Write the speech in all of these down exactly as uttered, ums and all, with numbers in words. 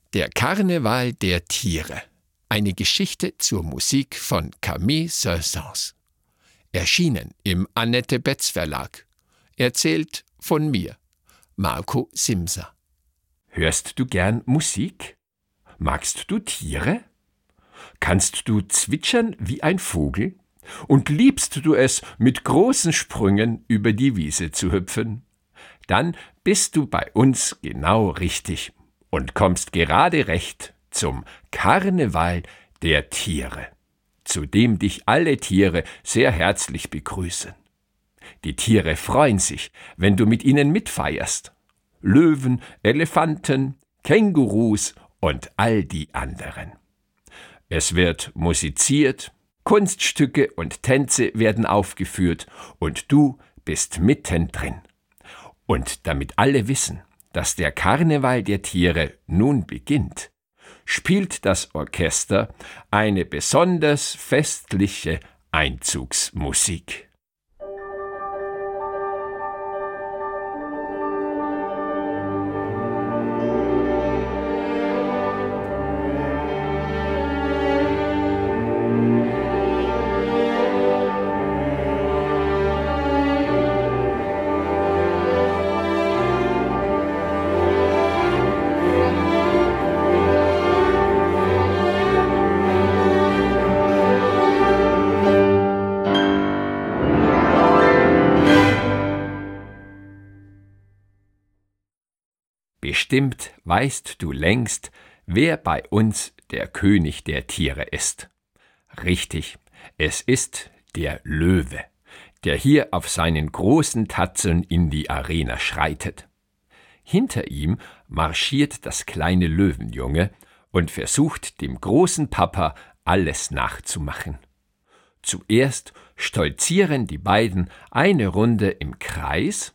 Der Karneval der Tiere. Eine Geschichte zur Musik von Camille Saint-Saëns. Erschienen im Annette Betz Verlag. Erzählt von mir, Marco Simser. Hörst du gern Musik? Magst du Tiere? Kannst du zwitschern wie ein Vogel? Und liebst du es, mit großen Sprüngen über die Wiese zu hüpfen? Dann bist du bei uns genau richtig und kommst gerade recht zum Karneval der Tiere, zu dem dich alle Tiere sehr herzlich begrüßen. Die Tiere freuen sich, wenn du mit ihnen mitfeierst. Löwen, Elefanten, Kängurus und all die anderen. Es wird musiziert, Kunststücke und Tänze werden aufgeführt und du bist mittendrin. Und damit alle wissen, dass der Karneval der Tiere nun beginnt, spielt das Orchester eine besonders festliche Einzugsmusik. Bestimmt weißt du längst, wer bei uns der König der Tiere ist. Richtig, es ist der Löwe, der hier auf seinen großen Tatzeln in die Arena schreitet. Hinter ihm marschiert das kleine Löwenjunge und versucht dem großen Papa alles nachzumachen. Zuerst stolzieren die beiden eine Runde im Kreis,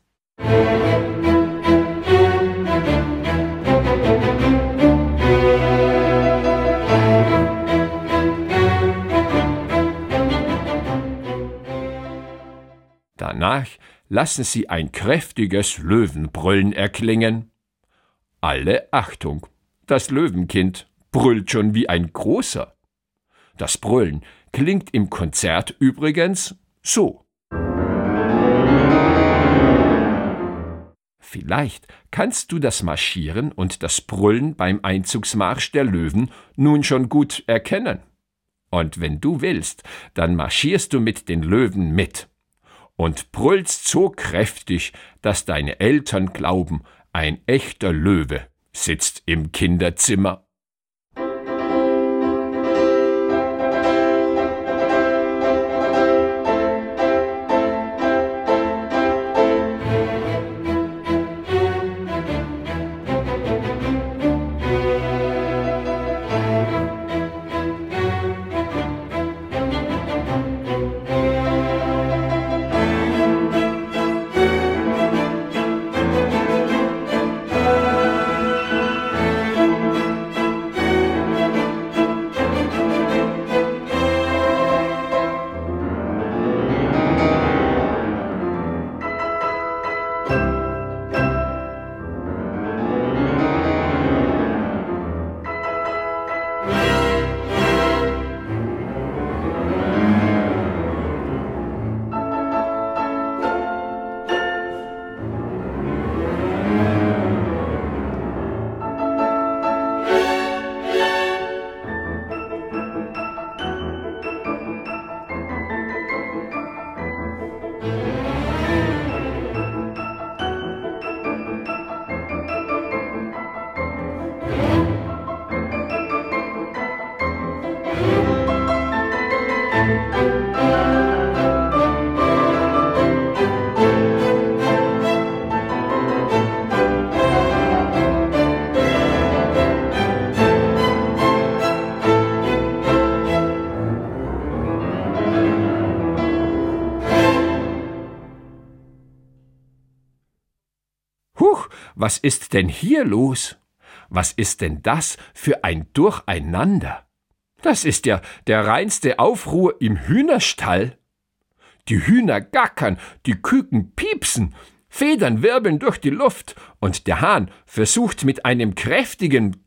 danach lassen sie ein kräftiges Löwenbrüllen erklingen. Alle Achtung, das Löwenkind brüllt schon wie ein Großer. Das Brüllen klingt im Konzert übrigens so. Vielleicht kannst du das Marschieren und das Brüllen beim Einzugsmarsch der Löwen nun schon gut erkennen. Und wenn du willst, dann marschierst du mit den Löwen mit und brüllst so kräftig, dass deine Eltern glauben, ein echter Löwe sitzt im Kinderzimmer. Huch, was ist denn hier los? Was ist denn das für ein Durcheinander? Das ist ja der reinste Aufruhr im Hühnerstall. Die Hühner gackern, die Küken piepsen, Federn wirbeln durch die Luft und der Hahn versucht mit einem kräftigen